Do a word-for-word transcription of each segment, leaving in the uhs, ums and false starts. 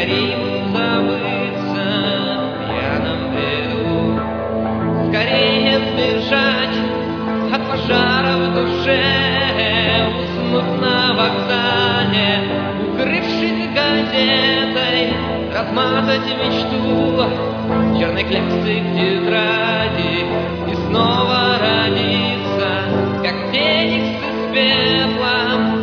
скорей бы забыться в пьяном бреду, скорее сбежать от пожара в душе, уснуть на вокзале, укрывшись газетой, размазать мечту черной кляксы в тетради и снова родиться, как феникс из пепла.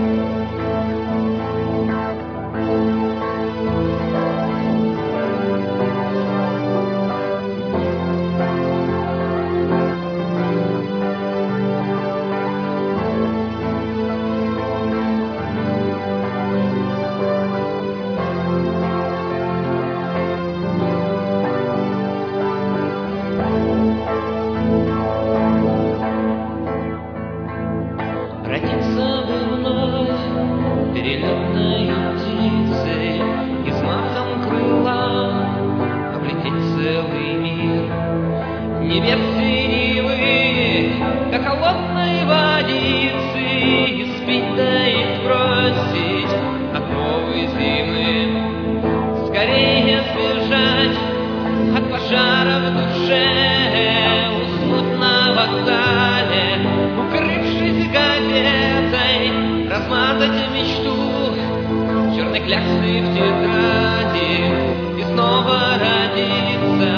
Родиться бы вновь перелетной птицей и с махом крыла облететь целый мир. Небес синевы, как холодной водицы, испить да и сбросить от новой зимы. Скорее сбежать от пожара в душе, уснуть на вокзале, укрывшись газетой, размазать мечту черной кляксы в тетради и снова родиться,